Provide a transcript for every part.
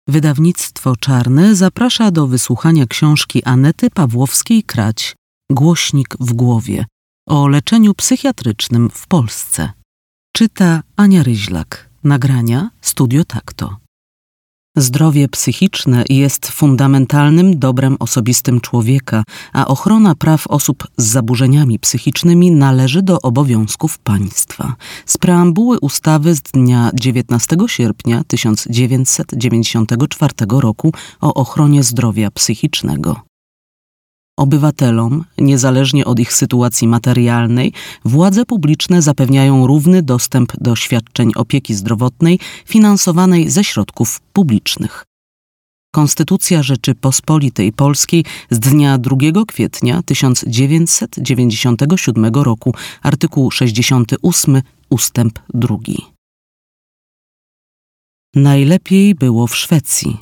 Wydawnictwo Czarne zaprasza do wysłuchania książki Anety Pawłowskiej-Krać „Głośnik w głowie” o leczeniu psychiatrycznym w Polsce. Czyta Ania Ryźlak. Nagrania Studio Takto. Zdrowie psychiczne jest fundamentalnym dobrem osobistym człowieka, a ochrona praw osób z zaburzeniami psychicznymi należy do obowiązków państwa. Z preambuły ustawy z dnia 19 sierpnia 1994 roku o ochronie zdrowia psychicznego. Obywatelom, niezależnie od ich sytuacji materialnej, władze publiczne zapewniają równy dostęp do świadczeń opieki zdrowotnej finansowanej ze środków publicznych. Konstytucja Rzeczypospolitej Polskiej z dnia 2 kwietnia 1997 roku, artykuł 68, ustęp 2. Najlepiej było w Szwecji.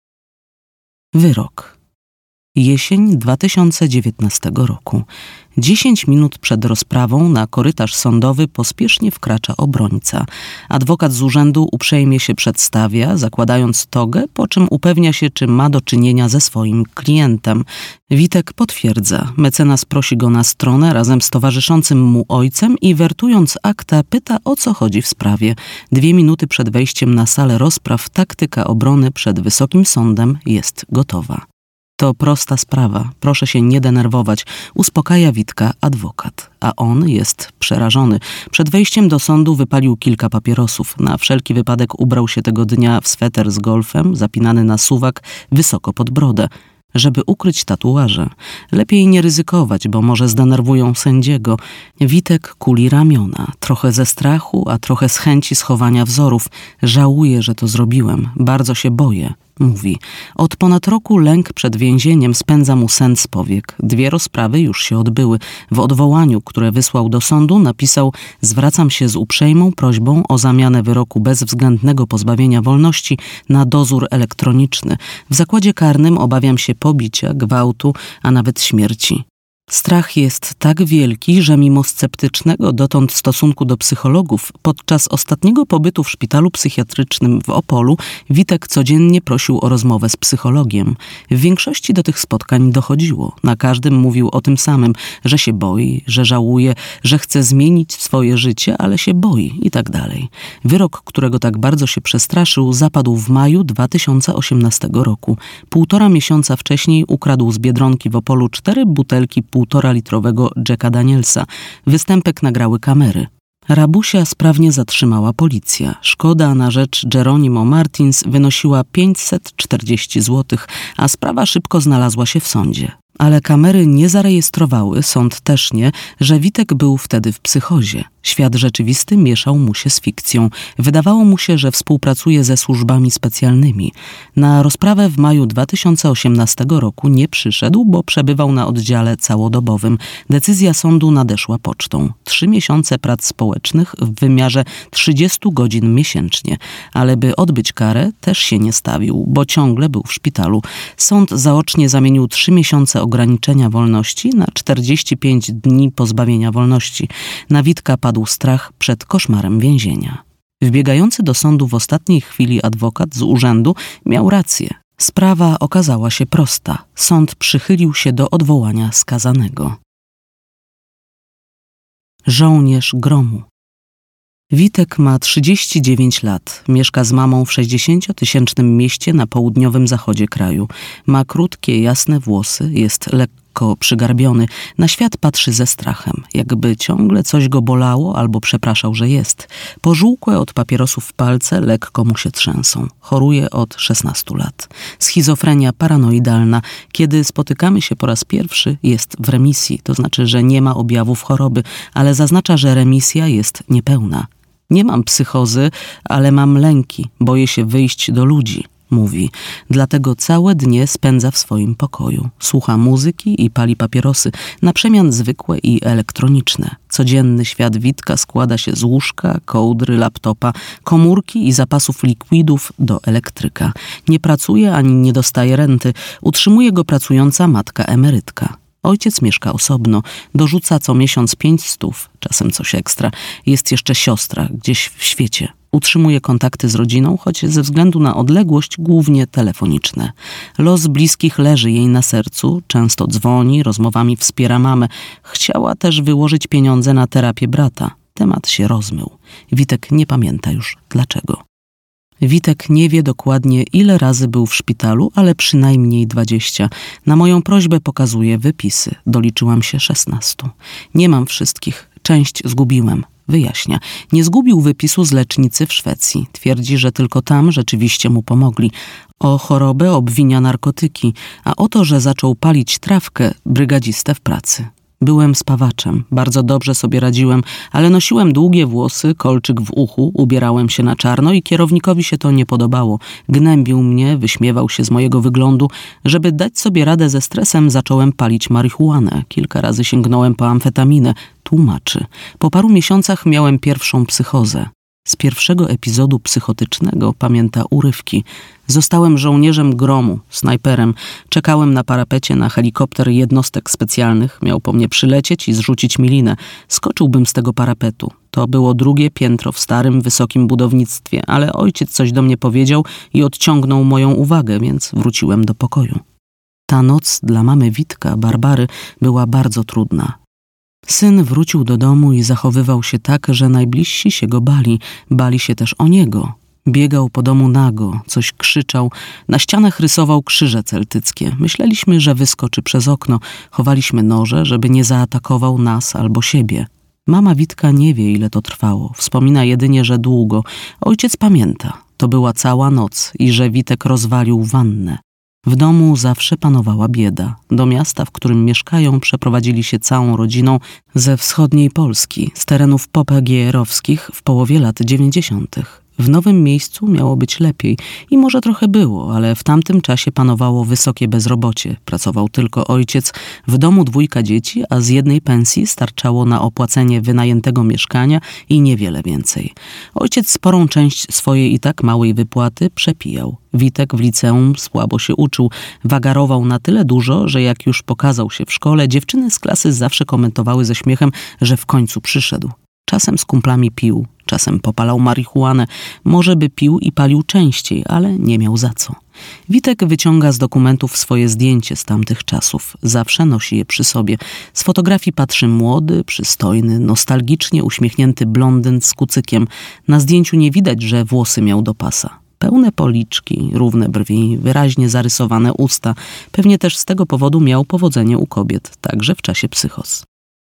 Wyrok. Jesień 2019 roku. 10 minut przed rozprawą na korytarz sądowy pospiesznie wkracza obrońca. Adwokat z urzędu uprzejmie się przedstawia, zakładając togę, po czym upewnia się, czy ma do czynienia ze swoim klientem. Witek potwierdza. Mecenas prosi go na stronę razem z towarzyszącym mu ojcem i wertując akta pyta, o co chodzi w sprawie. 2 minuty przed wejściem na salę rozpraw taktyka obrony przed Wysokim Sądem jest gotowa. To prosta sprawa, proszę się nie denerwować, uspokaja Witka adwokat, a on jest przerażony. Przed wejściem do sądu wypalił kilka papierosów. Na wszelki wypadek ubrał się tego dnia w sweter z golfem, zapinany na suwak, wysoko pod brodę. Żeby ukryć tatuaże. Lepiej nie ryzykować, bo może zdenerwują sędziego. Witek kuli ramiona, trochę ze strachu, a trochę z chęci schowania wzorów. Żałuję, że to zrobiłem, bardzo się boję. Mówi. Od ponad roku lęk przed więzieniem spędza mu sen z powiek. 2 rozprawy już się odbyły. W odwołaniu, które wysłał do sądu, napisał: zwracam się z uprzejmą prośbą o zamianę wyroku bezwzględnego pozbawienia wolności na dozór elektroniczny. W zakładzie karnym obawiam się pobicia, gwałtu, a nawet śmierci. Strach jest tak wielki, że mimo sceptycznego dotąd stosunku do psychologów, podczas ostatniego pobytu w szpitalu psychiatrycznym w Opolu Witek codziennie prosił o rozmowę z psychologiem. W większości do tych spotkań dochodziło. Na każdym mówił o tym samym, że się boi, że żałuje, że chce zmienić swoje życie, ale się boi i tak dalej. Wyrok, którego tak bardzo się przestraszył, zapadł w maju 2018 roku. 1,5 miesiąca wcześniej ukradł z Biedronki w Opolu 4 butelki 1,5-litrowego Jacka Danielsa. Występek nagrały kamery. Rabusia sprawnie zatrzymała policja. Szkoda na rzecz Geronimo Martins wynosiła 540 zł, a sprawa szybko znalazła się w sądzie. Ale kamery nie zarejestrowały, sąd też nie, że Witek był wtedy w psychozie. Świat rzeczywisty mieszał mu się z fikcją. Wydawało mu się, że współpracuje ze służbami specjalnymi. Na rozprawę w maju 2018 roku nie przyszedł, bo przebywał na oddziale całodobowym. Decyzja sądu nadeszła pocztą. 3 miesiące prac społecznych w wymiarze 30 godzin miesięcznie. Ale by odbyć karę, też się nie stawił, bo ciągle był w szpitalu. Sąd zaocznie zamienił 3 miesiące ograniczenia wolności na 45 dni pozbawienia wolności. Na Witka padł strach przed koszmarem więzienia. Wbiegający do sądu w ostatniej chwili adwokat z urzędu miał rację. Sprawa okazała się prosta. Sąd przychylił się do odwołania skazanego. Żołnierz gromu. Witek ma 39 lat. Mieszka z mamą w 60-tysięcznym mieście na południowym zachodzie kraju. Ma krótkie, jasne włosy, jest lekko przygarbiony. Na świat patrzy ze strachem, jakby ciągle coś go bolało albo przepraszał, że jest. Pożółkłe od papierosów palce lekko mu się trzęsą. Choruje od 16 lat. Schizofrenia paranoidalna. Kiedy spotykamy się po raz pierwszy, jest w remisji. To znaczy, że nie ma objawów choroby, ale zaznacza, że remisja jest niepełna. Nie mam psychozy, ale mam lęki. Boję się wyjść do ludzi, mówi. Dlatego całe dnie spędza w swoim pokoju. Słucha muzyki i pali papierosy, na przemian zwykłe i elektroniczne. Codzienny świat Witka składa się z łóżka, kołdry, laptopa, komórki i zapasów likwidów do elektryka. Nie pracuje ani nie dostaje renty. Utrzymuje go pracująca matka emerytka. Ojciec mieszka osobno, dorzuca co miesiąc 500, czasem coś ekstra. Jest jeszcze siostra gdzieś w świecie. Utrzymuję kontakty z rodziną, choć ze względu na odległość głównie telefoniczne. Los bliskich leży jej na sercu, często dzwoni, rozmowami wspiera mamę. Chciała też wyłożyć pieniądze na terapię brata. Temat się rozmył. Witek nie pamięta już dlaczego. Witek nie wie dokładnie, ile razy był w szpitalu, ale przynajmniej 20. Na moją prośbę pokazuje wypisy. Doliczyłam się 16. Nie mam wszystkich. Część zgubiłem. Wyjaśnia. Nie zgubił wypisu z lecznicy w Szwecji. Twierdzi, że tylko tam rzeczywiście mu pomogli. O chorobę obwinia narkotyki, a o to, że zaczął palić trawkę, brygadzistę w pracy. Byłem spawaczem, bardzo dobrze sobie radziłem, ale nosiłem długie włosy, kolczyk w uchu, ubierałem się na czarno i kierownikowi się to nie podobało. Gnębił mnie, wyśmiewał się z mojego wyglądu. Żeby dać sobie radę ze stresem, zacząłem palić marihuanę. Kilka razy sięgnąłem po amfetaminę. Tłumaczy. Po paru miesiącach miałem pierwszą psychozę. Z pierwszego epizodu psychotycznego pamięta urywki. Zostałem żołnierzem gromu, snajperem. Czekałem na parapecie na helikopter jednostek specjalnych. Miał po mnie przylecieć i zrzucić mi linę. Skoczyłbym z tego parapetu. To było drugie piętro w starym, wysokim budownictwie, ale ojciec coś do mnie powiedział i odciągnął moją uwagę, więc wróciłem do pokoju. Ta noc dla mamy Witka, Barbary, była bardzo trudna. Syn wrócił do domu i zachowywał się tak, że najbliżsi się go bali. Bali się też o niego. Biegał po domu nago, coś krzyczał. Na ścianach rysował krzyże celtyckie. Myśleliśmy, że wyskoczy przez okno. Chowaliśmy noże, żeby nie zaatakował nas albo siebie. Mama Witka nie wie, ile to trwało. Wspomina jedynie, że długo. Ojciec pamięta. To była cała noc i że Witek rozwalił wannę. W domu zawsze panowała bieda. Do miasta, w którym mieszkają, przeprowadzili się całą rodziną ze wschodniej Polski, z terenów popegeerowskich w połowie lat 90. W nowym miejscu miało być lepiej i może trochę było, ale w tamtym czasie panowało wysokie bezrobocie. Pracował tylko ojciec, w domu 2 dzieci, a z jednej pensji starczało na opłacenie wynajętego mieszkania i niewiele więcej. Ojciec sporą część swojej i tak małej wypłaty przepijał. Witek w liceum słabo się uczył, wagarował na tyle dużo, że jak już pokazał się w szkole, dziewczyny z klasy zawsze komentowały ze śmiechem, że w końcu przyszedł. Czasem z kumplami pił, czasem popalał marihuanę, może by pił i palił częściej, ale nie miał za co. Witek wyciąga z dokumentów swoje zdjęcie z tamtych czasów. Zawsze nosi je przy sobie. Z fotografii patrzy młody, przystojny, nostalgicznie uśmiechnięty blondyn z kucykiem. Na zdjęciu nie widać, że włosy miał do pasa. Pełne policzki, równe brwi, wyraźnie zarysowane usta. Pewnie też z tego powodu miał powodzenie u kobiet, także w czasie psychos.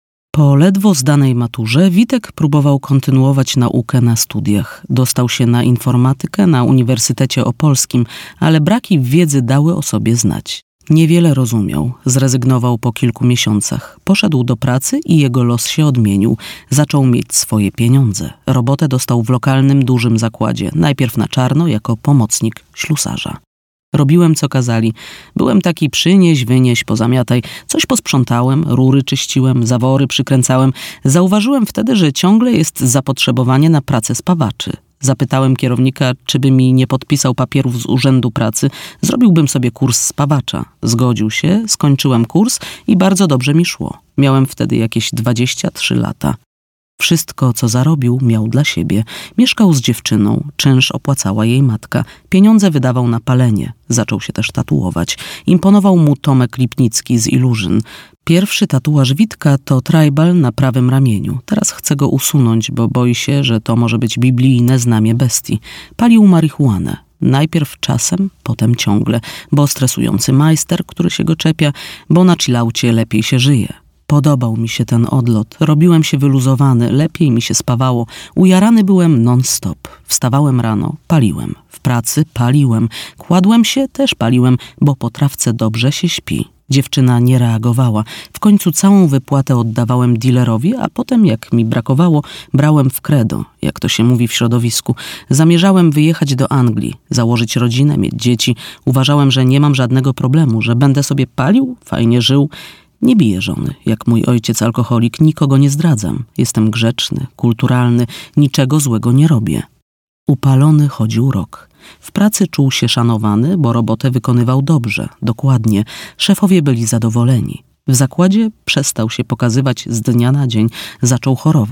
Po ledwo zdanej maturze Witek próbował kontynuować naukę na studiach. Dostał się na informatykę na Uniwersytecie Opolskim, ale braki w wiedzy dały o sobie znać. Niewiele rozumiał, zrezygnował po kilku miesiącach. Poszedł do pracy i jego los się odmienił. Zaczął mieć swoje pieniądze. Robotę dostał w lokalnym, dużym zakładzie. Najpierw na czarno, jako pomocnik ślusarza. Robiłem, co kazali. Byłem taki przynieś, wynieś, pozamiataj. Coś posprzątałem, rury czyściłem, zawory przykręcałem. Zauważyłem wtedy, że ciągle jest zapotrzebowanie na pracę spawaczy. Zapytałem kierownika, czy by mi nie podpisał papierów z Urzędu Pracy. Zrobiłbym sobie kurs spawacza. Zgodził się, skończyłem kurs i bardzo dobrze mi szło. Miałem wtedy jakieś 23 lata. Wszystko, co zarobił, miał dla siebie. Mieszkał z dziewczyną, czynsz opłacała jej matka. Pieniądze wydawał na palenie. Zaczął się też tatuować. Imponował mu Tomek Lipnicki z Illusion. Pierwszy tatuaż Witka to tribal na prawym ramieniu. Teraz chce go usunąć, bo boi się, że to może być biblijne znamię bestii. Palił marihuanę. Najpierw czasem, potem ciągle, bo stresujący majster, który się go czepia, bo na chillaucie lepiej się żyje. Podobał mi się ten odlot. Robiłem się wyluzowany, lepiej mi się spawało. Ujarany byłem non-stop. Wstawałem rano, paliłem. W pracy paliłem. Kładłem się, też paliłem, bo po trawce dobrze się śpi. Dziewczyna nie reagowała. W końcu całą wypłatę oddawałem dealerowi, a potem, jak mi brakowało, brałem w credo, jak to się mówi w środowisku. Zamierzałem wyjechać do Anglii, założyć rodzinę, mieć dzieci. Uważałem, że nie mam żadnego problemu, że będę sobie palił, fajnie żył. Nie biję żony, jak mój ojciec alkoholik, nikogo nie zdradzam. Jestem grzeczny, kulturalny, niczego złego nie robię. Upalony chodził rok. W pracy czuł się szanowany, bo robotę wykonywał dobrze, dokładnie. Szefowie byli zadowoleni. W zakładzie przestał się pokazywać z dnia na dzień, zaczął chorować.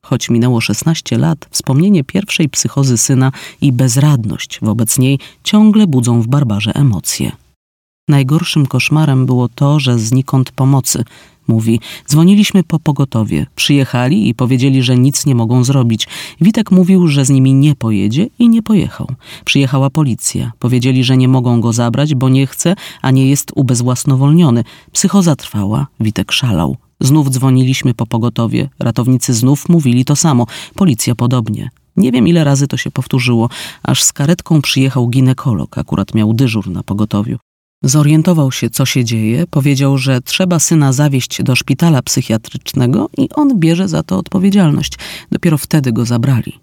Choć minęło 16 lat, wspomnienie pierwszej psychozy syna i bezradność wobec niej ciągle budzą w Barbarze emocje. Najgorszym koszmarem było to, że znikąd pomocy. Mówi, dzwoniliśmy po pogotowie, przyjechali i powiedzieli, że nic nie mogą zrobić. Witek mówił, że z nimi nie pojedzie i nie pojechał. Przyjechała policja. Powiedzieli, że nie mogą go zabrać, bo nie chce, a nie jest ubezwłasnowolniony. Psychoza trwała, Witek szalał. Znów dzwoniliśmy po pogotowie. Ratownicy znów mówili to samo. Policja podobnie. Nie wiem, ile razy to się powtórzyło, aż z karetką przyjechał ginekolog, akurat miał dyżur na pogotowiu. Zorientował się, co się dzieje, powiedział, że trzeba syna zawieźć do szpitala psychiatrycznego i on bierze za to odpowiedzialność. Dopiero wtedy go zabrali.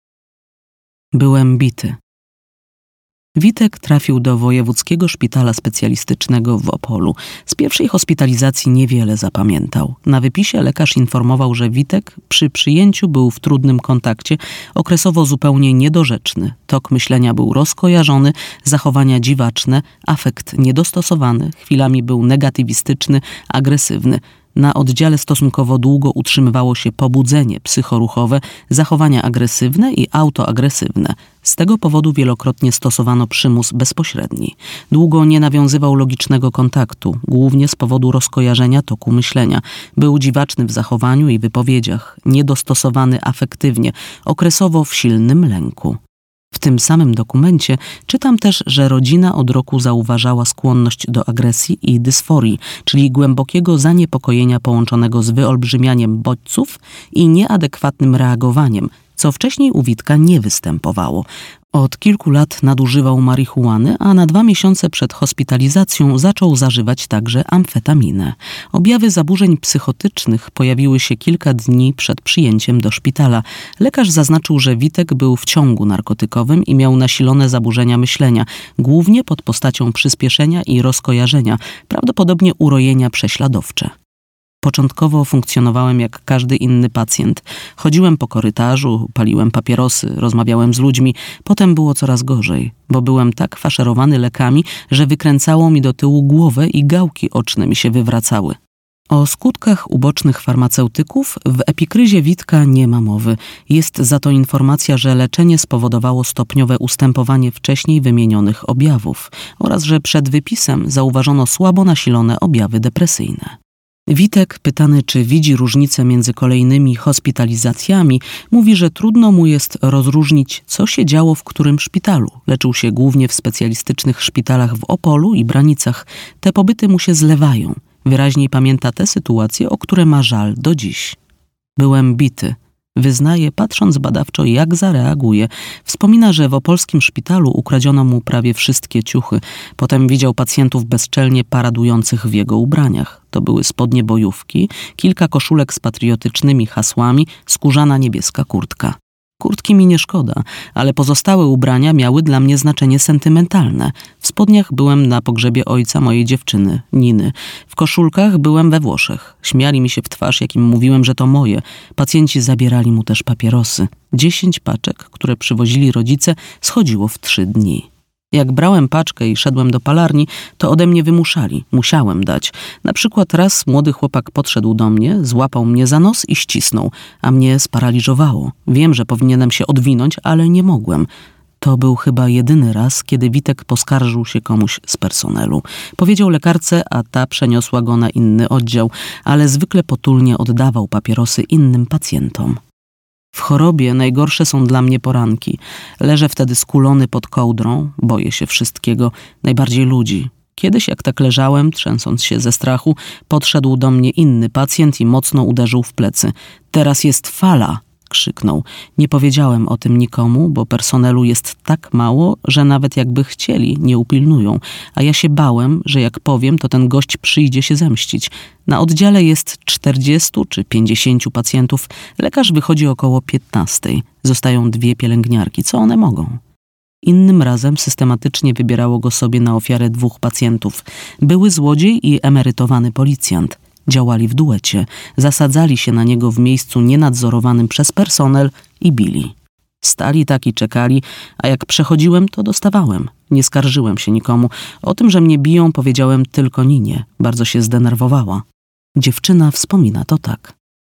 Byłem bity. Witek trafił do Wojewódzkiego Szpitala Specjalistycznego w Opolu. Z pierwszej hospitalizacji niewiele zapamiętał. Na wypisie lekarz informował, że Witek przy przyjęciu był w trudnym kontakcie, okresowo zupełnie niedorzeczny. Tok myślenia był rozkojarzony, zachowania dziwaczne, afekt niedostosowany, chwilami był negatywistyczny, agresywny. Na oddziale stosunkowo długo utrzymywało się pobudzenie psychoruchowe, zachowania agresywne i autoagresywne. Z tego powodu wielokrotnie stosowano przymus bezpośredni. Długo nie nawiązywał logicznego kontaktu, głównie z powodu rozkojarzenia toku myślenia. Był dziwaczny w zachowaniu i wypowiedziach, niedostosowany afektywnie, okresowo w silnym lęku. W tym samym dokumencie czytam też, że rodzina od roku zauważała skłonność do agresji i dysforii, czyli głębokiego zaniepokojenia połączonego z wyolbrzymianiem bodźców i nieadekwatnym reagowaniem, co wcześniej u Witka nie występowało. Od kilku lat nadużywał marihuany, a na 2 miesiące przed hospitalizacją zaczął zażywać także amfetaminę. Objawy zaburzeń psychotycznych pojawiły się kilka dni przed przyjęciem do szpitala. Lekarz zaznaczył, że Witek był w ciągu narkotykowym i miał nasilone zaburzenia myślenia, głównie pod postacią przyspieszenia i rozkojarzenia, prawdopodobnie urojenia prześladowcze. Początkowo funkcjonowałem jak każdy inny pacjent. Chodziłem po korytarzu, paliłem papierosy, rozmawiałem z ludźmi. Potem było coraz gorzej, bo byłem tak faszerowany lekami, że wykręcało mi do tyłu głowę i gałki oczne mi się wywracały. O skutkach ubocznych farmaceutyków w epikryzie Witka nie ma mowy. Jest za to informacja, że leczenie spowodowało stopniowe ustępowanie wcześniej wymienionych objawów oraz że przed wypisem zauważono słabo nasilone objawy depresyjne. Witek, pytany, czy widzi różnicę między kolejnymi hospitalizacjami, mówi, że trudno mu jest rozróżnić, co się działo w którym szpitalu. Leczył się głównie w specjalistycznych szpitalach w Opolu i Branicach. Te pobyty mu się zlewają. Wyraźniej pamięta te sytuacje, o które ma żal do dziś. Byłem bity. Wyznaje, patrząc badawczo, jak zareaguje. Wspomina, że w opolskim szpitalu ukradziono mu prawie wszystkie ciuchy. Potem widział pacjentów bezczelnie paradujących w jego ubraniach. To były spodnie bojówki, kilka koszulek z patriotycznymi hasłami, skórzana niebieska kurtka. Kurtki mi nie szkoda, ale pozostałe ubrania miały dla mnie znaczenie sentymentalne. W spodniach byłem na pogrzebie ojca mojej dziewczyny, Niny. W koszulkach byłem we Włoszech. Śmiali mi się w twarz, jak im mówiłem, że to moje. Pacjenci zabierali mu też papierosy. 10 paczek, które przywozili rodzice, schodziło w 3 dni. Jak brałem paczkę i szedłem do palarni, to ode mnie wymuszali. Musiałem dać. Na przykład raz młody chłopak podszedł do mnie, złapał mnie za nos i ścisnął, a mnie sparaliżowało. Wiem, że powinienem się odwinąć, ale nie mogłem. To był chyba jedyny raz, kiedy Witek poskarżył się komuś z personelu. Powiedział lekarce, a ta przeniosła go na inny oddział, ale zwykle potulnie oddawał papierosy innym pacjentom. W chorobie najgorsze są dla mnie poranki. Leżę wtedy skulony pod kołdrą, boję się wszystkiego, najbardziej ludzi. Kiedyś, jak tak leżałem, trzęsąc się ze strachu, podszedł do mnie inny pacjent i mocno uderzył w plecy. Teraz jest fala! Krzyknął. Nie powiedziałem o tym nikomu, bo personelu jest tak mało, że nawet jakby chcieli, nie upilnują. A ja się bałem, że jak powiem, to ten gość przyjdzie się zemścić. Na oddziale jest 40 czy 50 pacjentów. Lekarz wychodzi około 15. Zostają 2 pielęgniarki. Co one mogą? Innym razem systematycznie wybierało go sobie na ofiarę 2 pacjentów. Były złodziej i emerytowany policjant. Działali w duecie, zasadzali się na niego w miejscu nienadzorowanym przez personel i bili. Stali tak i czekali, a jak przechodziłem, to dostawałem. Nie skarżyłem się nikomu. O tym, że mnie biją, powiedziałem tylko Ninie. Bardzo się zdenerwowała. Dziewczyna wspomina to tak.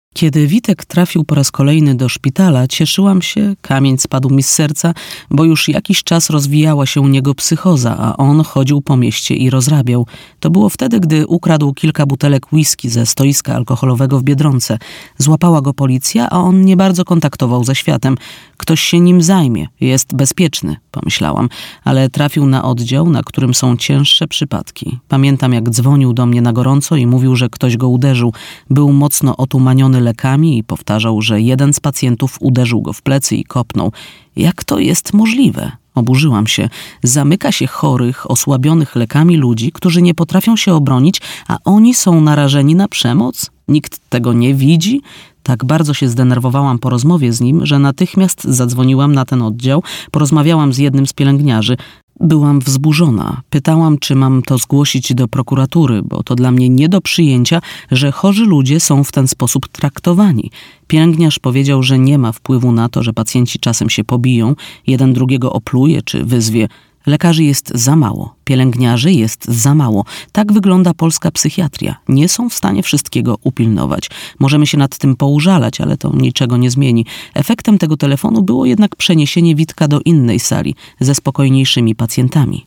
Kiedy Witek trafił po raz kolejny do szpitala, cieszyłam się, kamień spadł mi z serca, bo już jakiś czas rozwijała się u niego psychoza, a on chodził po mieście i rozrabiał. To było wtedy, gdy ukradł kilka butelek whisky ze stoiska alkoholowego w Biedronce. Złapała go policja, a on nie bardzo kontaktował ze światem. Ktoś się nim zajmie, jest bezpieczny, pomyślałam, ale trafił na oddział, na którym są cięższe przypadki. Pamiętam, jak dzwonił do mnie na gorąco i mówił, że ktoś go uderzył. Był mocno otumaniony lekami i powtarzał, że jeden z pacjentów uderzył go w plecy i kopnął. Jak to jest możliwe? Oburzyłam się. Zamyka się chorych, osłabionych lekami ludzi, którzy nie potrafią się obronić, a oni są narażeni na przemoc? Nikt tego nie widzi? Tak bardzo się zdenerwowałam po rozmowie z nim, że natychmiast zadzwoniłam na ten oddział, porozmawiałam z jednym z pielęgniarzy. Byłam wzburzona. Pytałam, czy mam to zgłosić do prokuratury, bo to dla mnie nie do przyjęcia, że chorzy ludzie są w ten sposób traktowani. Pielęgniarz powiedział, że nie ma wpływu na to, że pacjenci czasem się pobiją, jeden drugiego opluje czy wyzwie. Lekarzy jest za mało, pielęgniarzy jest za mało. Tak wygląda polska psychiatria. Nie są w stanie wszystkiego upilnować. Możemy się nad tym poużalać, ale to niczego nie zmieni. Efektem tego telefonu było jednak przeniesienie Witka do innej sali ze spokojniejszymi pacjentami.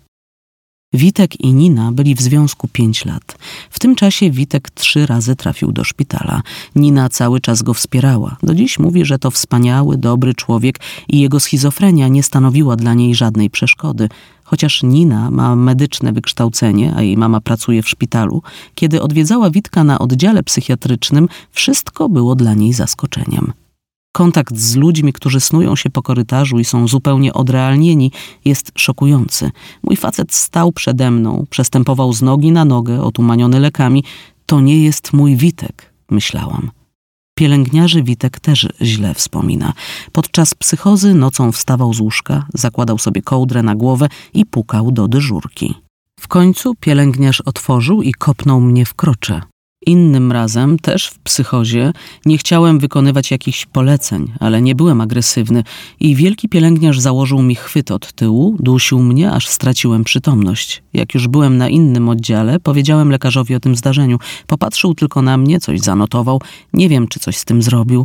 Witek i Nina byli w związku 5 lat. W tym czasie Witek 3 razy trafił do szpitala. Nina cały czas go wspierała. Do dziś mówi, że to wspaniały, dobry człowiek i jego schizofrenia nie stanowiła dla niej żadnej przeszkody. Chociaż Nina ma medyczne wykształcenie, a jej mama pracuje w szpitalu, kiedy odwiedzała Witka na oddziale psychiatrycznym, wszystko było dla niej zaskoczeniem. Kontakt z ludźmi, którzy snują się po korytarzu i są zupełnie odrealnieni, jest szokujący. Mój facet stał przede mną, przestępował z nogi na nogę, otumaniony lekami. To nie jest mój Witek, myślałam. Pielęgniarzy Witek też źle wspomina. Podczas psychozy nocą wstawał z łóżka, zakładał sobie kołdrę na głowę i pukał do dyżurki. W końcu pielęgniarz otworzył i kopnął mnie w krocze. Innym razem, też w psychozie, nie chciałem wykonywać jakichś poleceń, ale nie byłem agresywny i wielki pielęgniarz założył mi chwyt od tyłu, dusił mnie, aż straciłem przytomność. Jak już byłem na innym oddziale, powiedziałem lekarzowi o tym zdarzeniu. Popatrzył tylko na mnie, coś zanotował. Nie wiem, czy coś z tym zrobił.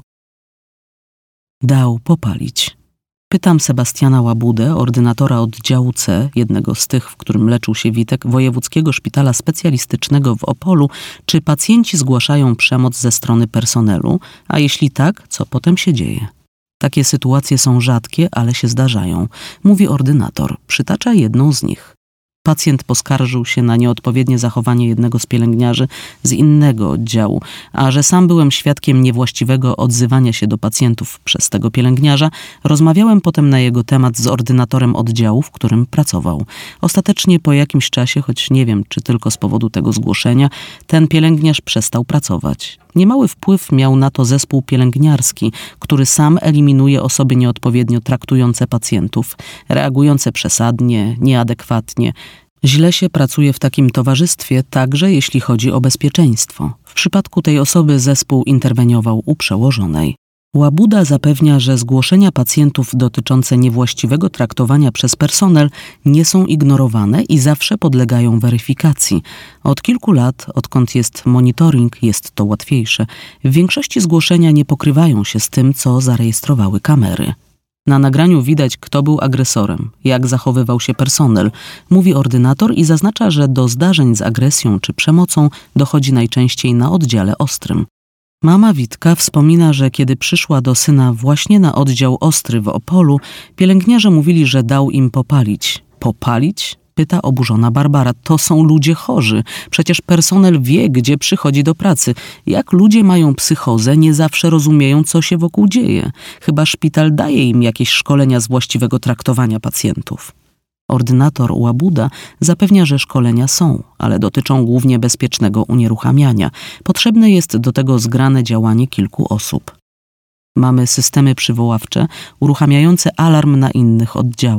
Dał popalić. Pytam Sebastiana Łabudę, ordynatora oddziału C, jednego z tych, w którym leczył się Witek, Wojewódzkiego Szpitala Specjalistycznego w Opolu, czy pacjenci zgłaszają przemoc ze strony personelu, a jeśli tak, co potem się dzieje. Takie sytuacje są rzadkie, ale się zdarzają, mówi ordynator, przytacza jedną z nich. Pacjent poskarżył się na nieodpowiednie zachowanie jednego z pielęgniarzy z innego oddziału, a że sam byłem świadkiem niewłaściwego odzywania się do pacjentów przez tego pielęgniarza, rozmawiałem potem na jego temat z ordynatorem oddziału, w którym pracował. Ostatecznie po jakimś czasie, choć nie wiem, czy tylko z powodu tego zgłoszenia, ten pielęgniarz przestał pracować. Niemały wpływ miał na to zespół pielęgniarski, który sam eliminuje osoby nieodpowiednio traktujące pacjentów, reagujące przesadnie, nieadekwatnie. Źle się pracuje w takim towarzystwie, także jeśli chodzi o bezpieczeństwo. W przypadku tej osoby zespół interweniował u przełożonej. Łabuda zapewnia, że zgłoszenia pacjentów dotyczące niewłaściwego traktowania przez personel nie są ignorowane i zawsze podlegają weryfikacji. Od kilku lat, odkąd jest monitoring, jest to łatwiejsze. W większości zgłoszenia nie pokrywają się z tym, co zarejestrowały kamery. Na nagraniu widać, kto był agresorem, jak zachowywał się personel, mówi ordynator i zaznacza, że do zdarzeń z agresją czy przemocą dochodzi najczęściej na oddziale ostrym. Mama Witka wspomina, że kiedy przyszła do syna właśnie na oddział ostry w Opolu, pielęgniarze mówili, że dał im popalić. Popalić? Pyta oburzona Barbara. To są ludzie chorzy. Przecież personel wie, gdzie przychodzi do pracy. Jak ludzie mają psychozę, nie zawsze rozumieją, co się wokół dzieje. Chyba szpital daje im jakieś szkolenia z właściwego traktowania pacjentów. Ordynator Łabuda zapewnia, że szkolenia są, ale dotyczą głównie bezpiecznego unieruchamiania. Potrzebne jest do tego zgrane działanie kilku osób. Mamy systemy przywoławcze uruchamiające alarm na innych oddziałach.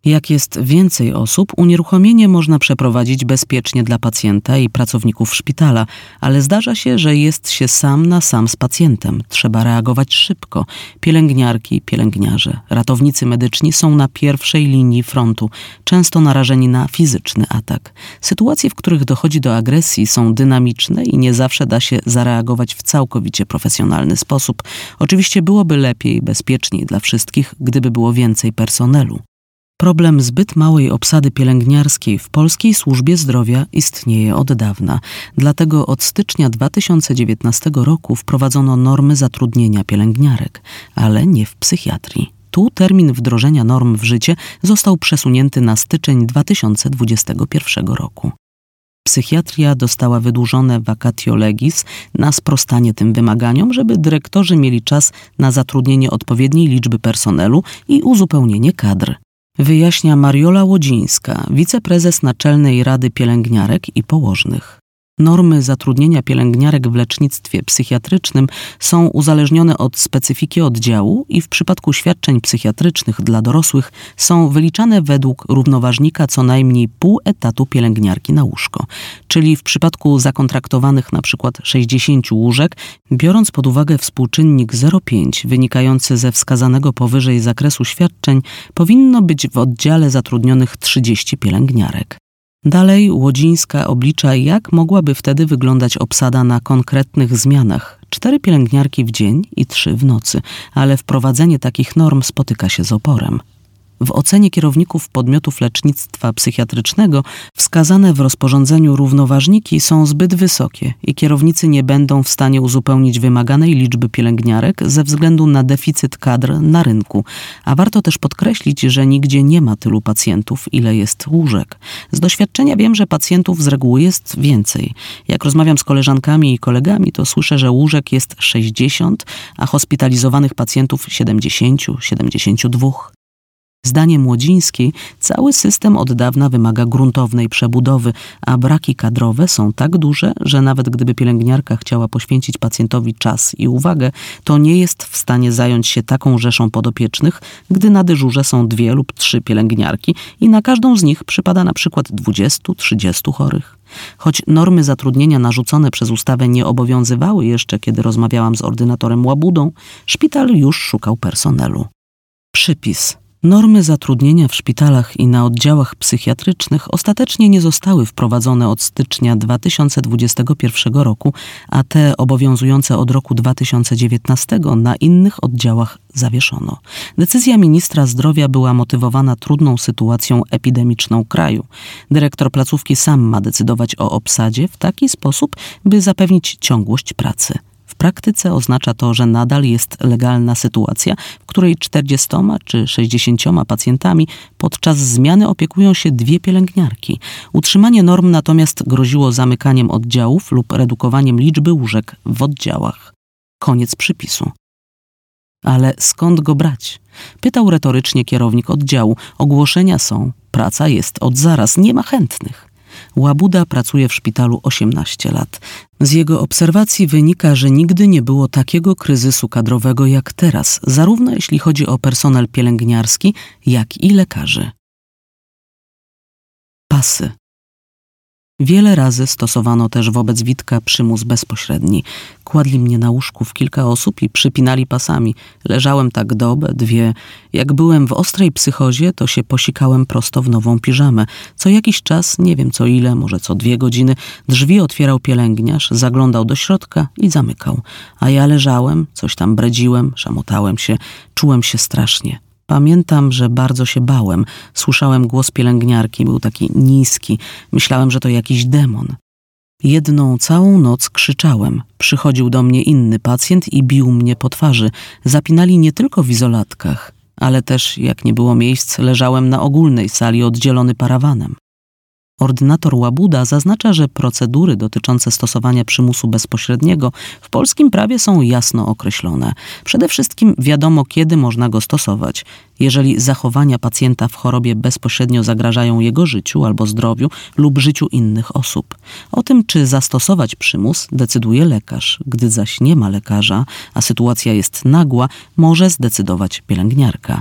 Jak jest więcej osób, unieruchomienie można przeprowadzić bezpiecznie dla pacjenta i pracowników szpitala, ale zdarza się, że jest się sam na sam z pacjentem. Trzeba reagować szybko. Pielęgniarki, pielęgniarze, ratownicy medyczni są na pierwszej linii frontu, często narażeni na fizyczny atak. Sytuacje, w których dochodzi do agresji, są dynamiczne i nie zawsze da się zareagować w całkowicie profesjonalny sposób. Oczywiście byłoby lepiej, bezpieczniej dla wszystkich, gdyby było więcej personelu. Problem zbyt małej obsady pielęgniarskiej w polskiej służbie zdrowia istnieje od dawna. Dlatego od stycznia 2019 roku wprowadzono normy zatrudnienia pielęgniarek, ale nie w psychiatrii. Tu termin wdrożenia norm w życie został przesunięty na styczeń 2021 roku. Psychiatria dostała wydłużone vacatio legis na sprostanie tym wymaganiom, żeby dyrektorzy mieli czas na zatrudnienie odpowiedniej liczby personelu i uzupełnienie kadr. Wyjaśnia Mariola Łodzińska, wiceprezes Naczelnej Rady Pielęgniarek i Położnych. Normy zatrudnienia pielęgniarek w lecznictwie psychiatrycznym są uzależnione od specyfiki oddziału i w przypadku świadczeń psychiatrycznych dla dorosłych są wyliczane według równoważnika co najmniej pół etatu pielęgniarki na łóżko. Czyli w przypadku zakontraktowanych np. 60 łóżek, biorąc pod uwagę współczynnik 0,5 wynikający ze wskazanego powyżej zakresu świadczeń, powinno być w oddziale zatrudnionych 30 pielęgniarek. Dalej Łodzińska oblicza, jak mogłaby wtedy wyglądać obsada na konkretnych zmianach. 4 pielęgniarki w dzień i 3 w nocy, ale wprowadzenie takich norm spotyka się z oporem. W ocenie kierowników podmiotów lecznictwa psychiatrycznego wskazane w rozporządzeniu równoważniki są zbyt wysokie i kierownicy nie będą w stanie uzupełnić wymaganej liczby pielęgniarek ze względu na deficyt kadr na rynku. A warto też podkreślić, że nigdzie nie ma tylu pacjentów, ile jest łóżek. Z doświadczenia wiem, że pacjentów z reguły jest więcej. Jak rozmawiam z koleżankami i kolegami, to słyszę, że łóżek jest 60, a hospitalizowanych pacjentów 70-72. Zdaniem Łodzińskiej cały system od dawna wymaga gruntownej przebudowy, a braki kadrowe są tak duże, że nawet gdyby pielęgniarka chciała poświęcić pacjentowi czas i uwagę, to nie jest w stanie zająć się taką rzeszą podopiecznych, gdy na dyżurze są 2 lub 3 pielęgniarki i na każdą z nich przypada na przykład 20-30 chorych. Choć normy zatrudnienia narzucone przez ustawę nie obowiązywały jeszcze, kiedy rozmawiałam z ordynatorem Łabudą, szpital już szukał personelu. Przypis. Normy zatrudnienia w szpitalach i na oddziałach psychiatrycznych ostatecznie nie zostały wprowadzone od stycznia 2021 roku, a te obowiązujące od roku 2019 na innych oddziałach zawieszono. Decyzja ministra zdrowia była motywowana trudną sytuacją epidemiczną kraju. Dyrektor placówki sam ma decydować o obsadzie w taki sposób, by zapewnić ciągłość pracy. W praktyce oznacza to, że nadal jest legalna sytuacja, w której 40 czy 60 pacjentami podczas zmiany opiekują się 2 pielęgniarki. Utrzymanie norm natomiast groziło zamykaniem oddziałów lub redukowaniem liczby łóżek w oddziałach. Koniec przypisu. Ale skąd go brać? Pytał retorycznie kierownik oddziału. Ogłoszenia są, praca jest od zaraz, nie ma chętnych. Łabuda pracuje w szpitalu 18 lat. Z jego obserwacji wynika, że nigdy nie było takiego kryzysu kadrowego jak teraz, zarówno jeśli chodzi o personel pielęgniarski, jak i lekarzy. Pasy. Wiele razy stosowano też wobec Witka przymus bezpośredni. Kładli mnie na łóżku w kilka osób i przypinali pasami. Leżałem tak dobę, 2. Jak byłem w ostrej psychozie, to się posikałem prosto w nową piżamę. Co jakiś czas, nie wiem co ile, może co 2 godziny, drzwi otwierał pielęgniarz, zaglądał do środka i zamykał. A ja leżałem, coś tam bredziłem, szamotałem się, czułem się strasznie. Pamiętam, że bardzo się bałem. Słyszałem głos pielęgniarki, był taki niski. Myślałem, że to jakiś demon. Jedną całą noc krzyczałem. Przychodził do mnie inny pacjent i bił mnie po twarzy. Zapinali nie tylko w izolatkach, ale też, jak nie było miejsc, leżałem na ogólnej sali oddzielony parawanem. Ordynator Łabuda zaznacza, że procedury dotyczące stosowania przymusu bezpośredniego w polskim prawie są jasno określone. Przede wszystkim wiadomo, kiedy można go stosować. Jeżeli zachowania pacjenta w chorobie bezpośrednio zagrażają jego życiu albo zdrowiu lub życiu innych osób. O tym, czy zastosować przymus, decyduje lekarz. Gdy zaś nie ma lekarza, a sytuacja jest nagła, może zdecydować pielęgniarka.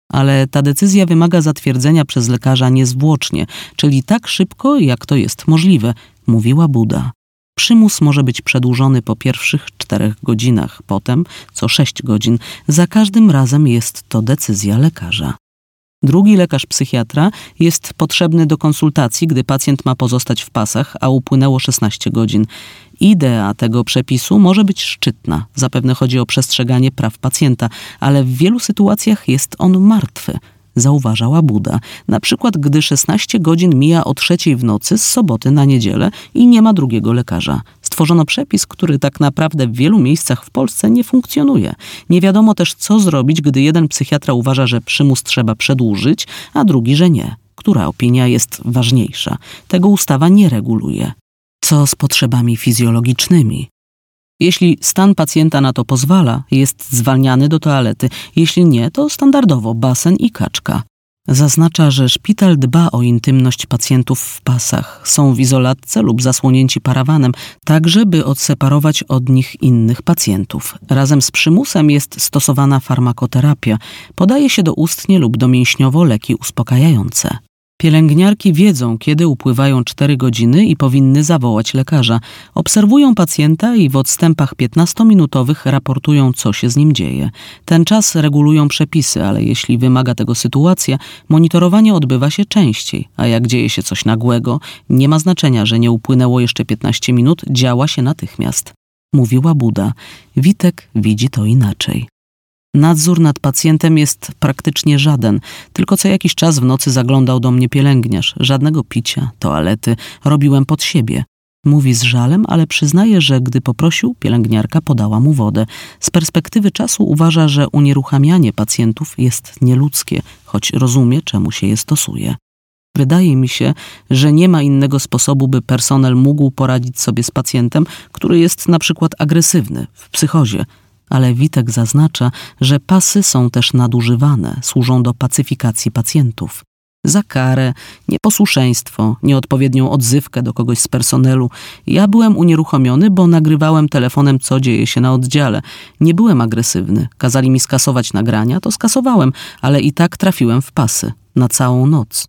Ale ta decyzja wymaga zatwierdzenia przez lekarza niezwłocznie, czyli tak szybko, jak to jest możliwe, mówiła Buda. Przymus może być przedłużony po pierwszych 4 godzinach, potem co 6 godzin. Za każdym razem jest to decyzja lekarza. Drugi lekarz psychiatra jest potrzebny do konsultacji, gdy pacjent ma pozostać w pasach, a upłynęło 16 godzin. Idea tego przepisu może być szczytna. Zapewne chodzi o przestrzeganie praw pacjenta, ale w wielu sytuacjach jest on martwy, zauważała Buda. Na przykład, gdy 16 godzin mija o 3 w nocy z soboty na niedzielę i nie ma drugiego lekarza. Stworzono przepis, który tak naprawdę w wielu miejscach w Polsce nie funkcjonuje. Nie wiadomo też, co zrobić, gdy jeden psychiatra uważa, że przymus trzeba przedłużyć, a drugi, że nie. Która opinia jest ważniejsza? Tego ustawa nie reguluje. Co z potrzebami fizjologicznymi? Jeśli stan pacjenta na to pozwala, jest zwalniany do toalety. Jeśli nie, to standardowo basen i kaczka. Zaznacza, że szpital dba o intymność pacjentów w pasach. Są w izolatce lub zasłonięci parawanem, tak żeby odseparować od nich innych pacjentów. Razem z przymusem jest stosowana farmakoterapia. Podaje się doustnie lub domięśniowo leki uspokajające. Pielęgniarki wiedzą, kiedy upływają 4 godziny i powinny zawołać lekarza. Obserwują pacjenta i w odstępach 15-minutowych raportują, co się z nim dzieje. Ten czas regulują przepisy, ale jeśli wymaga tego sytuacja, monitorowanie odbywa się częściej, a jak dzieje się coś nagłego, nie ma znaczenia, że nie upłynęło jeszcze 15 minut, działa się natychmiast. Mówiła Buda. Witek widzi to inaczej. Nadzór nad pacjentem jest praktycznie żaden. Tylko co jakiś czas w nocy zaglądał do mnie pielęgniarz. Żadnego picia, toalety. Robiłem pod siebie. Mówi z żalem, ale przyznaje, że gdy poprosił, pielęgniarka podała mu wodę. Z perspektywy czasu uważa, że unieruchamianie pacjentów jest nieludzkie, choć rozumie, czemu się je stosuje. Wydaje mi się, że nie ma innego sposobu, by personel mógł poradzić sobie z pacjentem, który jest na przykład agresywny, w psychozie. Ale Witek zaznacza, że pasy są też nadużywane, służą do pacyfikacji pacjentów. Za karę, nieposłuszeństwo, nieodpowiednią odzywkę do kogoś z personelu. Ja byłem unieruchomiony, bo nagrywałem telefonem, co dzieje się na oddziale. Nie byłem agresywny. Kazali mi skasować nagrania, to skasowałem, ale i tak trafiłem w pasy. Na całą noc.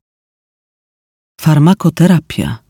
Farmakoterapia.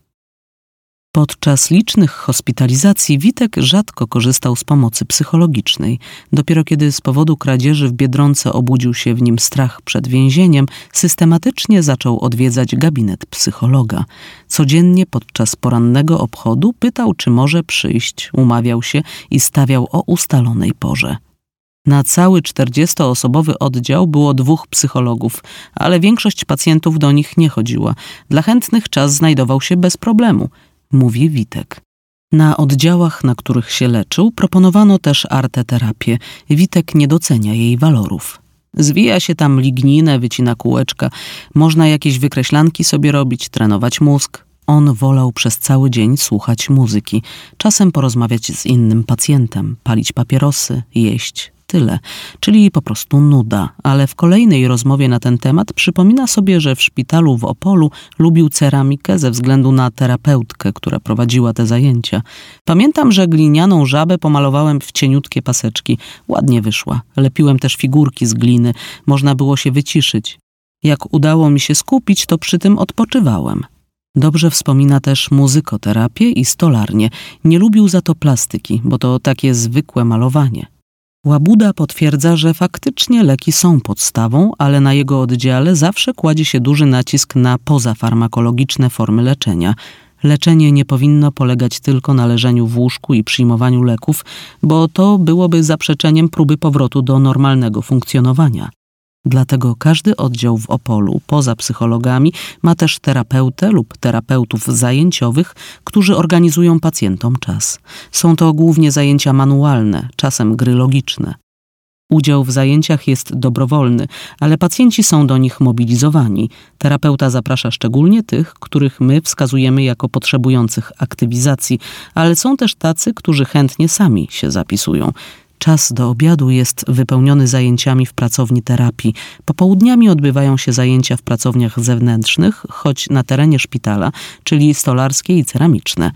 Podczas licznych hospitalizacji Witek rzadko korzystał z pomocy psychologicznej. Dopiero kiedy z powodu kradzieży w Biedronce obudził się w nim strach przed więzieniem, systematycznie zaczął odwiedzać gabinet psychologa. Codziennie podczas porannego obchodu pytał, czy może przyjść, umawiał się i stawiał o ustalonej porze. Na cały 40-osobowy oddział było 2 psychologów, ale większość pacjentów do nich nie chodziła. Dla chętnych czas znajdował się bez problemu, mówi Witek. Na oddziałach, na których się leczył, proponowano też arteterapię. Witek nie docenia jej walorów. Zwija się tam ligninę, wycina kółeczka. Można jakieś wykreślanki sobie robić, trenować mózg. On wolał przez cały dzień słuchać muzyki, czasem porozmawiać z innym pacjentem, palić papierosy, jeść. Tyle, czyli po prostu nuda, ale w kolejnej rozmowie na ten temat przypomina sobie, że w szpitalu w Opolu lubił ceramikę ze względu na terapeutkę, która prowadziła te zajęcia. Pamiętam, że glinianą żabę pomalowałem w cieniutkie paseczki. Ładnie wyszła. Lepiłem też figurki z gliny. Można było się wyciszyć. Jak udało mi się skupić, to przy tym odpoczywałem. Dobrze wspomina też muzykoterapię i stolarnię. Nie lubił za to plastyki, bo to takie zwykłe malowanie. Łabuda potwierdza, że faktycznie leki są podstawą, ale na jego oddziale zawsze kładzie się duży nacisk na pozafarmakologiczne formy leczenia. Leczenie nie powinno polegać tylko na leżeniu w łóżku i przyjmowaniu leków, bo to byłoby zaprzeczeniem próby powrotu do normalnego funkcjonowania. Dlatego każdy oddział w Opolu, poza psychologami, ma też terapeutę lub terapeutów zajęciowych, którzy organizują pacjentom czas. Są to głównie zajęcia manualne, czasem gry logiczne. Udział w zajęciach jest dobrowolny, ale pacjenci są do nich mobilizowani. Terapeuta zaprasza szczególnie tych, których my wskazujemy jako potrzebujących aktywizacji, ale są też tacy, którzy chętnie sami się zapisują. Czas do obiadu jest wypełniony zajęciami w pracowni terapii. Popołudniami odbywają się zajęcia w pracowniach zewnętrznych, choć na terenie szpitala, czyli stolarskie i ceramiczne.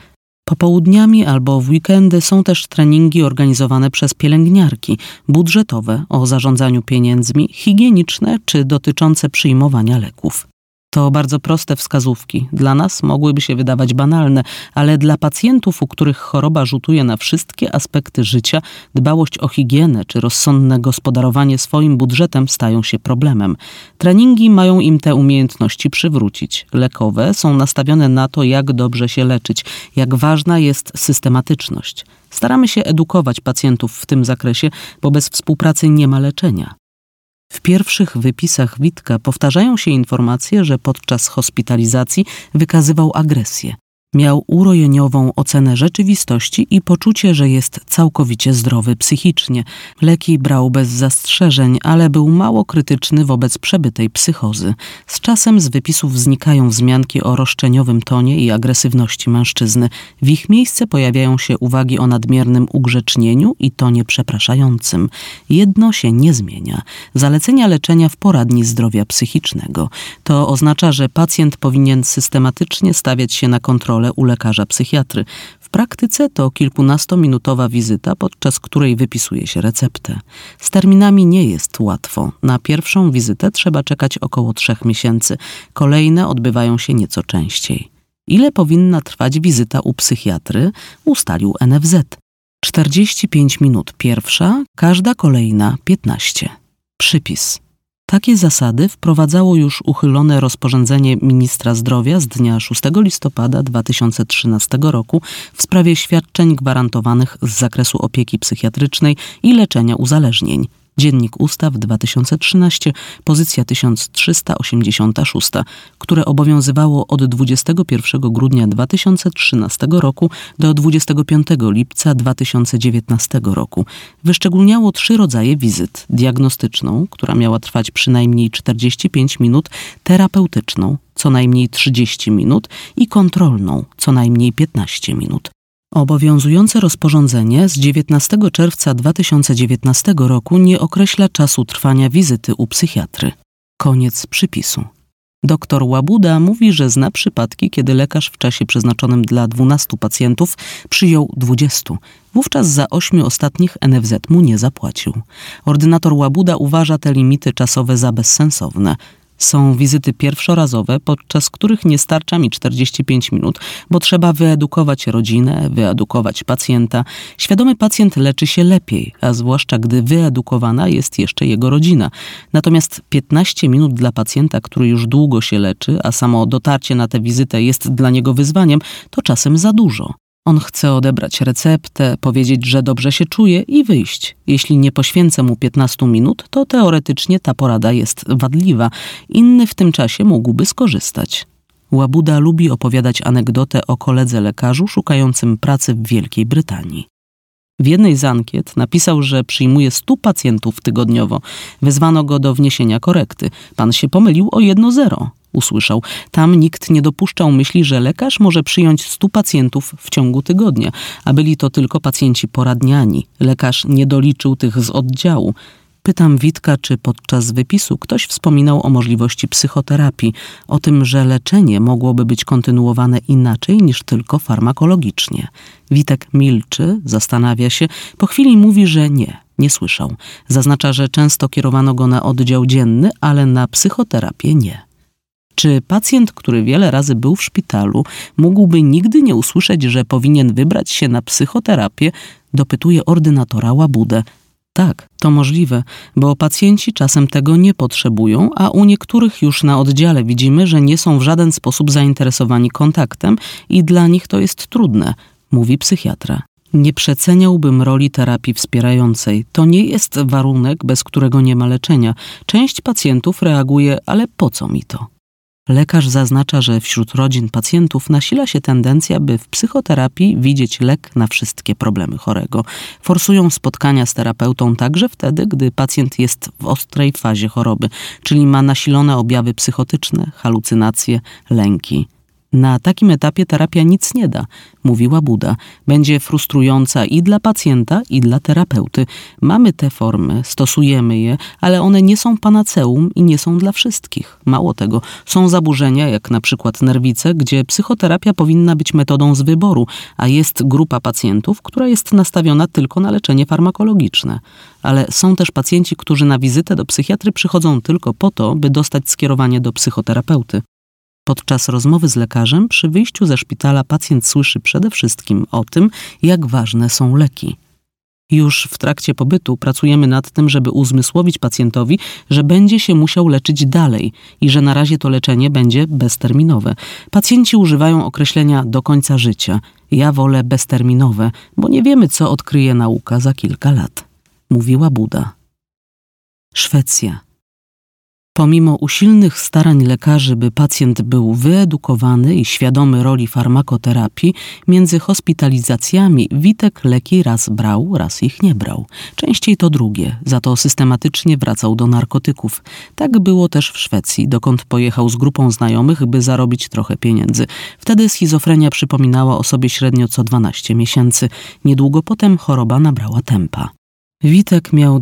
Popołudniami albo w weekendy są też treningi organizowane przez pielęgniarki, budżetowe o zarządzaniu pieniędzmi, higieniczne czy dotyczące przyjmowania leków. To bardzo proste wskazówki. Dla nas mogłyby się wydawać banalne, ale dla pacjentów, u których choroba rzutuje na wszystkie aspekty życia, dbałość o higienę czy rozsądne gospodarowanie swoim budżetem stają się problemem. Treningi mają im te umiejętności przywrócić. Lekowe są nastawione na to, jak dobrze się leczyć, jak ważna jest systematyczność. Staramy się edukować pacjentów w tym zakresie, bo bez współpracy nie ma leczenia. W pierwszych wypisach Witka powtarzają się informacje, że podczas hospitalizacji wykazywał agresję. Miał urojeniową ocenę rzeczywistości i poczucie, że jest całkowicie zdrowy psychicznie. Leki brał bez zastrzeżeń, ale był mało krytyczny wobec przebytej psychozy. Z czasem z wypisów znikają wzmianki o roszczeniowym tonie i agresywności mężczyzny. W ich miejsce pojawiają się uwagi o nadmiernym ugrzecznieniu i tonie przepraszającym. Jedno się nie zmienia. Zalecenia leczenia w poradni zdrowia psychicznego. To oznacza, że pacjent powinien systematycznie stawiać się na kontrolę u lekarza psychiatry. W praktyce to kilkunastominutowa wizyta, podczas której wypisuje się receptę. Z terminami nie jest łatwo. Na pierwszą wizytę trzeba czekać około 3 miesięcy. Kolejne odbywają się nieco częściej. Ile powinna trwać wizyta u psychiatry? Ustalił NFZ. 45 minut pierwsza, każda kolejna 15. Przypis. Takie zasady wprowadzało już uchylone rozporządzenie ministra zdrowia z dnia 6 listopada 2013 roku w sprawie świadczeń gwarantowanych z zakresu opieki psychiatrycznej i leczenia uzależnień. Dziennik Ustaw 2013, pozycja 1386, które obowiązywało od 21 grudnia 2013 roku do 25 lipca 2019 roku. Wyszczególniało 3 rodzaje wizyt: diagnostyczną, która miała trwać przynajmniej 45 minut, terapeutyczną, co najmniej 30 minut i kontrolną, co najmniej 15 minut. Obowiązujące rozporządzenie z 19 czerwca 2019 roku nie określa czasu trwania wizyty u psychiatry. Koniec przypisu. Doktor Łabuda mówi, że zna przypadki, kiedy lekarz w czasie przeznaczonym dla 12 pacjentów przyjął 20. Wówczas za 8 ostatnich NFZ mu nie zapłacił. Ordynator Łabuda uważa te limity czasowe za bezsensowne. Są wizyty pierwszorazowe, podczas których nie starcza mi 45 minut, bo trzeba wyedukować rodzinę, wyedukować pacjenta. Świadomy pacjent leczy się lepiej, a zwłaszcza gdy wyedukowana jest jeszcze jego rodzina. Natomiast 15 minut dla pacjenta, który już długo się leczy, a samo dotarcie na tę wizytę jest dla niego wyzwaniem, to czasem za dużo. On chce odebrać receptę, powiedzieć, że dobrze się czuje i wyjść. Jeśli nie poświęcę mu 15 minut, to teoretycznie ta porada jest wadliwa. Inny w tym czasie mógłby skorzystać. Łabuda lubi opowiadać anegdotę o koledze lekarzu szukającym pracy w Wielkiej Brytanii. W jednej z ankiet napisał, że przyjmuje 100 pacjentów tygodniowo. Wezwano go do wniesienia korekty. Pan się pomylił o 1-0. Usłyszał. Tam nikt nie dopuszczał myśli, że lekarz może przyjąć 100 pacjentów w ciągu tygodnia, a byli to tylko pacjenci poradniani. Lekarz nie doliczył tych z oddziału. Pytam Witka, czy podczas wypisu ktoś wspominał o możliwości psychoterapii, o tym, że leczenie mogłoby być kontynuowane inaczej niż tylko farmakologicznie. Witek milczy, zastanawia się, po chwili mówi, że nie słyszał. Zaznacza, że często kierowano go na oddział dzienny, ale na psychoterapię nie. Czy pacjent, który wiele razy był w szpitalu, mógłby nigdy nie usłyszeć, że powinien wybrać się na psychoterapię? Dopytuje ordynatora Łabudę. Tak, to możliwe, bo pacjenci czasem tego nie potrzebują, a u niektórych już na oddziale widzimy, że nie są w żaden sposób zainteresowani kontaktem i dla nich to jest trudne, mówi psychiatra. Nie przeceniałbym roli terapii wspierającej. To nie jest warunek, bez którego nie ma leczenia. Część pacjentów reaguje, ale po co mi to? Lekarz zaznacza, że wśród rodzin pacjentów nasila się tendencja, by w psychoterapii widzieć lek na wszystkie problemy chorego. Forsują spotkania z terapeutą także wtedy, gdy pacjent jest w ostrej fazie choroby, czyli ma nasilone objawy psychotyczne, halucynacje, lęki. Na takim etapie terapia nic nie da, mówiła Buda. Będzie frustrująca i dla pacjenta, i dla terapeuty. Mamy te formy, stosujemy je, ale one nie są panaceum i nie są dla wszystkich. Mało tego, są zaburzenia, jak na przykład nerwice, gdzie psychoterapia powinna być metodą z wyboru, a jest grupa pacjentów, która jest nastawiona tylko na leczenie farmakologiczne. Ale są też pacjenci, którzy na wizytę do psychiatry przychodzą tylko po to, by dostać skierowanie do psychoterapeuty. Podczas rozmowy z lekarzem przy wyjściu ze szpitala pacjent słyszy przede wszystkim o tym, jak ważne są leki. Już w trakcie pobytu pracujemy nad tym, żeby uzmysłowić pacjentowi, że będzie się musiał leczyć dalej i że na razie to leczenie będzie bezterminowe. Pacjenci używają określenia do końca życia. Ja wolę bezterminowe, bo nie wiemy, co odkryje nauka za kilka lat, mówiła Buda. Szwecja. Pomimo usilnych starań lekarzy, by pacjent był wyedukowany i świadomy roli farmakoterapii, między hospitalizacjami Witek leki raz brał, raz ich nie brał. Częściej to drugie, za to systematycznie wracał do narkotyków. Tak było też w Szwecji, dokąd pojechał z grupą znajomych, by zarobić trochę pieniędzy. Wtedy schizofrenia przypominała o sobie średnio co 12 miesięcy. Niedługo potem choroba nabrała tempa. Witek miał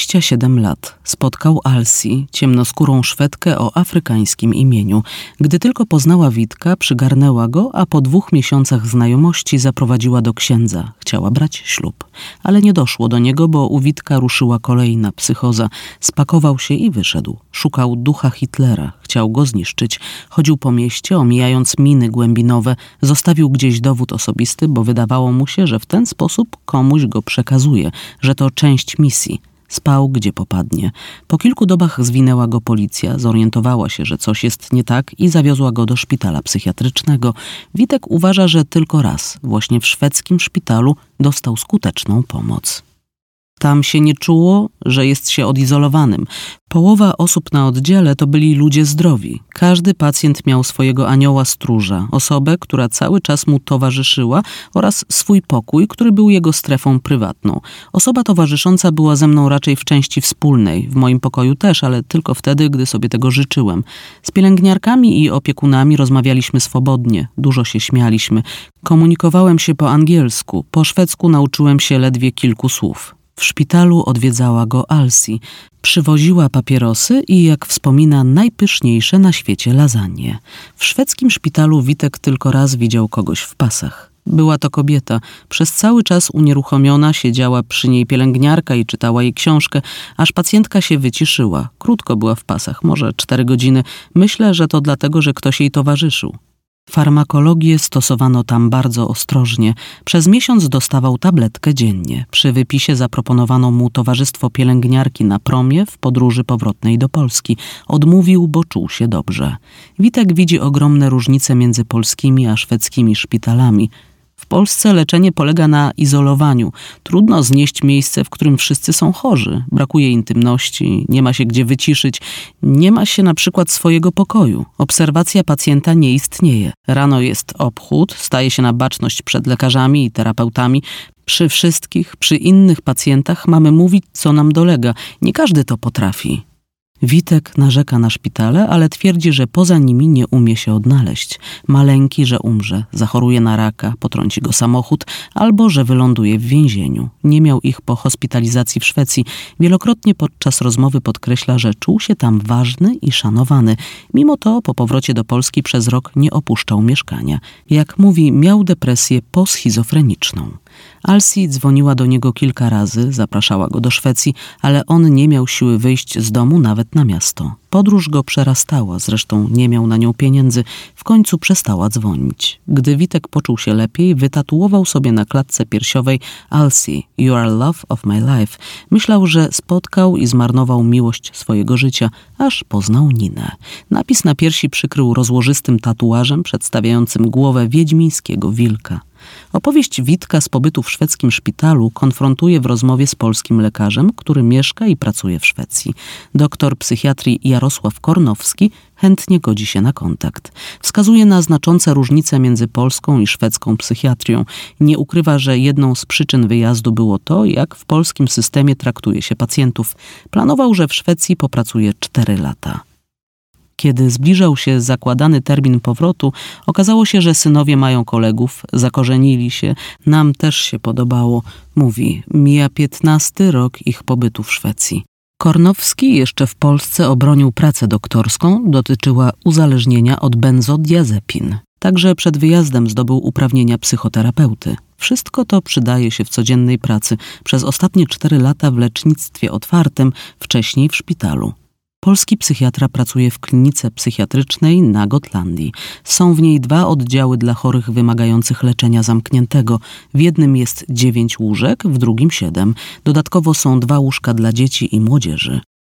27 lat. Spotkał Alsi, ciemnoskórą Szwedkę o afrykańskim imieniu. Gdy tylko poznała Witka, przygarnęła go, a po 2 miesiącach znajomości zaprowadziła do księdza. Chciała brać ślub. Ale nie doszło do niego, bo u Witka ruszyła kolejna psychoza. Spakował się i wyszedł. Szukał ducha Hitlera. Chciał go zniszczyć. Chodził po mieście, omijając miny głębinowe. Zostawił gdzieś dowód osobisty, bo wydawało mu się, że w ten sposób komuś go przekazuje, że to część misji. Spał, gdzie popadnie. Po kilku dobach zwinęła go policja, zorientowała się, że coś jest nie tak i zawiozła go do szpitala psychiatrycznego. Witek uważa, że tylko raz, właśnie w szwedzkim szpitalu, dostał skuteczną pomoc. Tam się nie czuło, że jest się odizolowanym. Połowa osób na oddziale to byli ludzie zdrowi. Każdy pacjent miał swojego anioła stróża, osobę, która cały czas mu towarzyszyła oraz swój pokój, który był jego strefą prywatną. Osoba towarzysząca była ze mną raczej w części wspólnej, w moim pokoju też, ale tylko wtedy, gdy sobie tego życzyłem. Z pielęgniarkami i opiekunami rozmawialiśmy swobodnie, dużo się śmialiśmy. Komunikowałem się po angielsku, po szwedzku nauczyłem się ledwie kilku słów. W szpitalu odwiedzała go Alsi. Przywoziła papierosy i, jak wspomina, najpyszniejsze na świecie lasagne. W szwedzkim szpitalu Witek tylko raz widział kogoś w pasach. Była to kobieta. Przez cały czas unieruchomiona siedziała przy niej pielęgniarka i czytała jej książkę, aż pacjentka się wyciszyła. Krótko była w pasach, może 4 godziny. Myślę, że to dlatego, że ktoś jej towarzyszył. Farmakologię stosowano tam bardzo ostrożnie. Przez miesiąc dostawał tabletkę dziennie. Przy wypisie zaproponowano mu towarzystwo pielęgniarki na promie w podróży powrotnej do Polski. Odmówił, bo czuł się dobrze. Witek widzi ogromne różnice między polskimi a szwedzkimi szpitalami. W Polsce leczenie polega na izolowaniu. Trudno znieść miejsce, w którym wszyscy są chorzy. Brakuje intymności, nie ma się gdzie wyciszyć, nie ma się na przykład swojego pokoju. Obserwacja pacjenta nie istnieje. Rano jest obchód, staje się na baczność przed lekarzami i terapeutami. Przy wszystkich, przy innych pacjentach mamy mówić, co nam dolega. Nie każdy to potrafi. Witek narzeka na szpitale, ale twierdzi, że poza nimi nie umie się odnaleźć. Ma lęki, że umrze, zachoruje na raka, potrąci go samochód albo że wyląduje w więzieniu. Nie miał ich po hospitalizacji w Szwecji. Wielokrotnie podczas rozmowy podkreśla, że czuł się tam ważny i szanowany. Mimo to po powrocie do Polski przez rok nie opuszczał mieszkania. Jak mówi, miał depresję poschizofreniczną. Alsi dzwoniła do niego kilka razy, zapraszała go do Szwecji, ale on nie miał siły wyjść z domu nawet na miasto. Podróż go przerastała, zresztą nie miał na nią pieniędzy. W końcu przestała dzwonić. Gdy Witek poczuł się lepiej, wytatuował sobie na klatce piersiowej Alsi, you are love of my life. Myślał, że spotkał i zmarnował miłość swojego życia, aż poznał Ninę. Napis na piersi przykrył rozłożystym tatuażem przedstawiającym głowę wiedźmińskiego wilka. Opowieść Witka z pobytu w szwedzkim szpitalu konfrontuje w rozmowie z polskim lekarzem, który mieszka i pracuje w Szwecji. Doktor psychiatrii Jarosław Kornowski chętnie godzi się na kontakt. Wskazuje na znaczące różnice między polską i szwedzką psychiatrią. Nie ukrywa, że jedną z przyczyn wyjazdu było to, jak w polskim systemie traktuje się pacjentów. Planował, że w Szwecji popracuje 4 lata. Kiedy zbliżał się zakładany termin powrotu, okazało się, że synowie mają kolegów, zakorzenili się, nam też się podobało. Mówi, mija 15 rok ich pobytu w Szwecji. Kornowski jeszcze w Polsce obronił pracę doktorską, dotyczyła uzależnienia od benzodiazepin. Także przed wyjazdem zdobył uprawnienia psychoterapeuty. Wszystko to przydaje się w codziennej pracy. Przez ostatnie 4 lata w lecznictwie otwartym, wcześniej w szpitalu. Polski psychiatra pracuje w klinice psychiatrycznej na Gotlandii. Są w niej 2 oddziały dla chorych wymagających leczenia zamkniętego. W jednym jest 9 łóżek, w drugim 7. Dodatkowo są 2 łóżka dla dzieci i młodzieży.